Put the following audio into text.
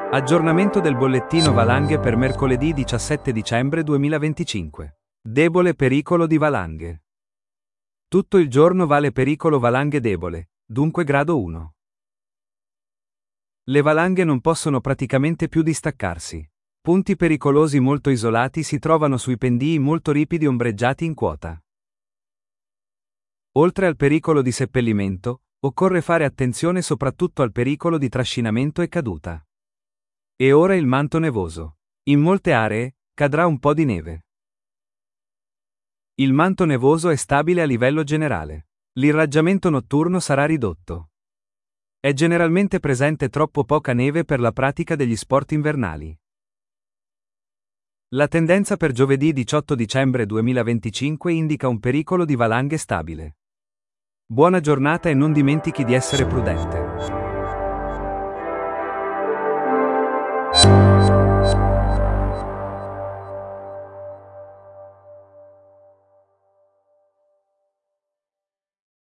Aggiornamento del bollettino valanghe per mercoledì 17 dicembre 2025. Debole pericolo di valanghe. Tutto il giorno vale pericolo valanghe debole, dunque grado 1. Le valanghe non possono praticamente più distaccarsi. Punti pericolosi molto isolati si trovano sui pendii molto ripidi ombreggiati in quota. Oltre al pericolo di seppellimento, occorre fare attenzione soprattutto al pericolo di trascinamento e caduta. E ora il manto nevoso. In molte aree, cadrà un po' di neve. Il manto nevoso è stabile a livello generale. L'irraggiamento notturno sarà ridotto. È generalmente presente troppo poca neve per la pratica degli sport invernali. La tendenza per giovedì 18 dicembre 2025 indica un pericolo di valanghe stabile. Buona giornata e non dimentichi di essere prudente.